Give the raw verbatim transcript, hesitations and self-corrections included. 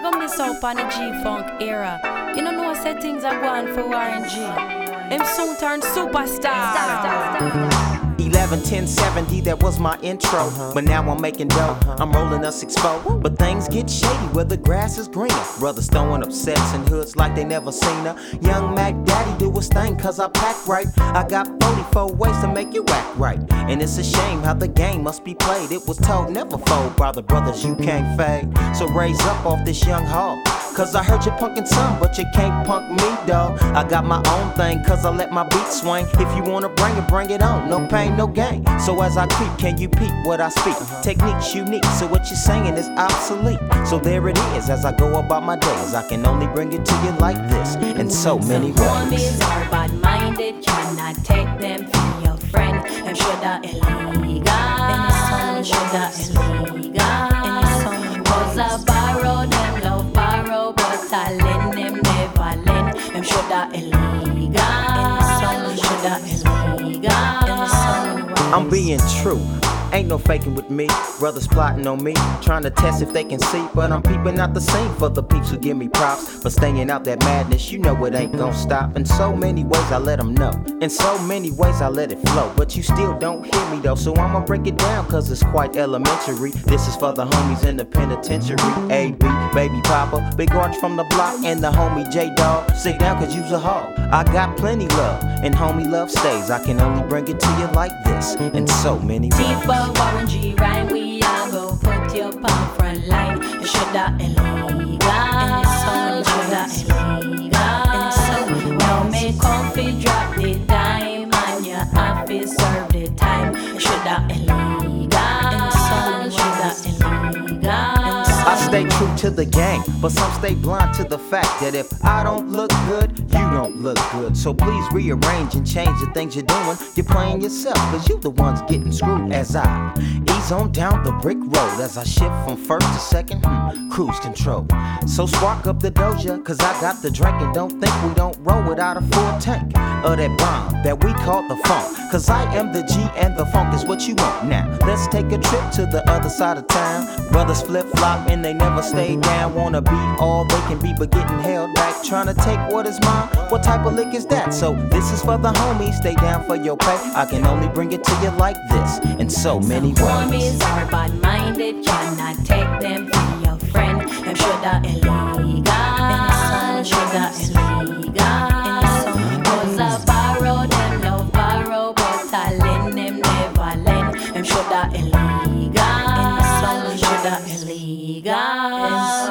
gonna miss out on the G-Funk era. You don't know say things are going for Warren G. Him soon turn superstar. eleven ten seventy, that was my intro. Uh-huh. But now I'm making dough, uh-huh. I'm rolling us expo. But things get shady where the grass is greener. Brothers throwing up sets in hoods like they never seen her. Young Mac Daddy do his thing cause I pack right. I got forty-four ways to make you act right. And it's a shame how the game must be played. It was told never fold by the brothers you can't fade. So raise up off this young hog. Cause I heard you punkin' some, but you can't punk me, dawg. I got my own thing, cause I let my beat swing. If you wanna bring it, bring it on. No pain, no gain. So as I creep, can you peep what I speak? Technique's unique, so what you're saying is obsolete. So there it is, as I go about my days. I can only bring it to you like this, in so many ways. Some homies are bad-minded, cannot take them for your friend. Them shoulda illegal, shoulda illegal. Cause I borrow them, love borrow, but I lend them, never lend. Them shoulda illegal, shoulda illegal. I'm being true. Ain't no faking with me, brothers plotting on me, trying to test if they can see, but I'm peeping out the scene for the peeps who give me props. But staying out that madness, you know it ain't gon' stop. In so many ways I let them know, in so many ways I let it flow. But you still don't hear me though, so I'ma break it down cause it's quite elementary. This is for the homies in the penitentiary. A B, Baby Papa, Big Arch from the block, and the homie J-Dog. Sit down cause you's a hog. I got plenty love, and homie love stays. I can only bring it to you like this, in so many ways. Warren G rhyme, we all go put your palm front line. You shoulda illegal, shoulda illegal. Now make comfy drop the dime, and your office serve the time. You shoulda illegal, shoulda illegal. I stay true to the game, but some stay blind to the fact that if I don't look good, you don't look good. So please rearrange and change the things you're doing. You're playing yourself, cause you the ones getting screwed. As I ease on down the brick road, as I shift from first to second, hmm, cruise control. So spark up the doja, cause I got the drink, and don't think we don't roll without a full tank of that bomb that we call the funk. Cause I am the G and the funk is what you want now. Let's take a trip to the other side of town. Brothers flip flop and they never stay down. Wanna be all they can be but getting held back. Trying to take what is mine, what type of lick is that? So this is for the homies, stay down for your pay. I can only bring it to you like this, in so many ways. Homies are bad-minded, cannot take them for your friend. Them shoulda illegal, shoulda illegal. Cause I borrow them, love borrow, but I lend them, never lend. Them shoulda illegal, shoulda illegal.